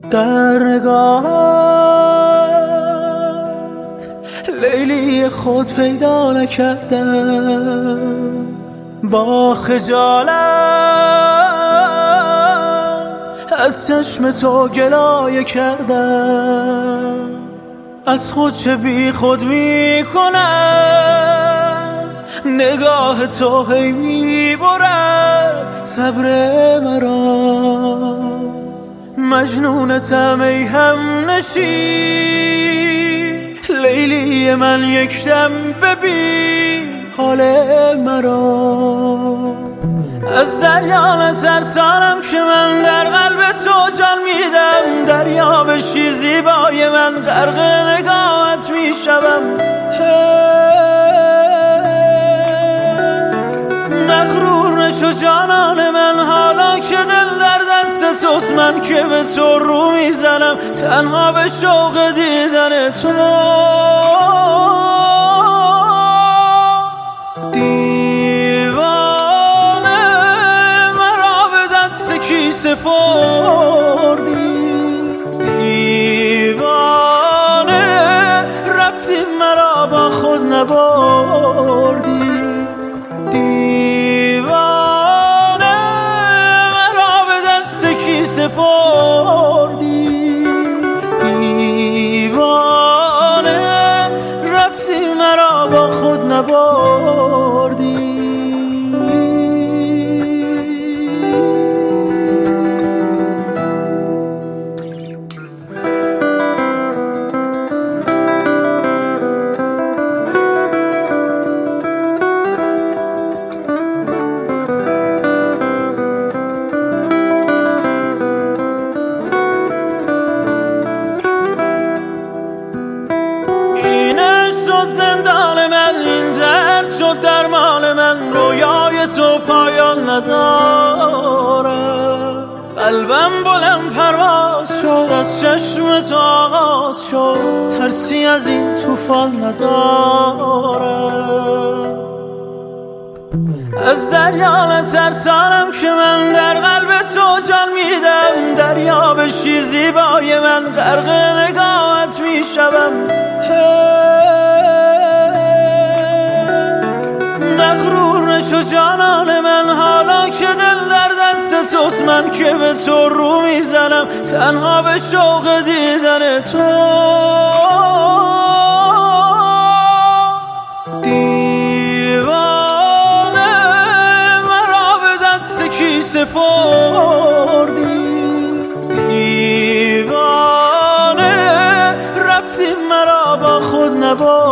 در نگاهت لیلی خود پیدا نکردم، با خجالت از چشم تو گلایه کردم. از خود چه بی خود می کنم، نگاه تو هی می برد صبر مرا. مجنونتم ای هم نشین، لیلی من یک دم ببین حال مرا. از دریا نترسانم که من در قلب تو جان میدم، دریا بشی زیبای من غرق نگاهت میشوم. مغرور نشو جانان من، حالا که دل در دست توست، من که به تو رو میزنم تنها به شوق دیدن تو. سپردی دیوانه، رفتی مرا با خود نبردی. دیوانه مرا به دست کی سپردی. دیوانه رفتی مرا با خود نبردی. زندان من این درد شد درمان من، رویای تو پایان نداره. قلبم بلند پرواز شد، از چشم تو آغاز شد، ترسی از این طوفان نداره. از دریا نترسانم که من در قلب تو جان میدم، دریا بشی زیبای من غرق نگاهت میشوم. مغرور نشو جانان من، حالا که دل در دست توست، من که به تو رو میزنم تنها به شوق دیدن تو. دیوانه مرا به دست کی سپردی. دیوانه رفتی مرا با خود نبردی.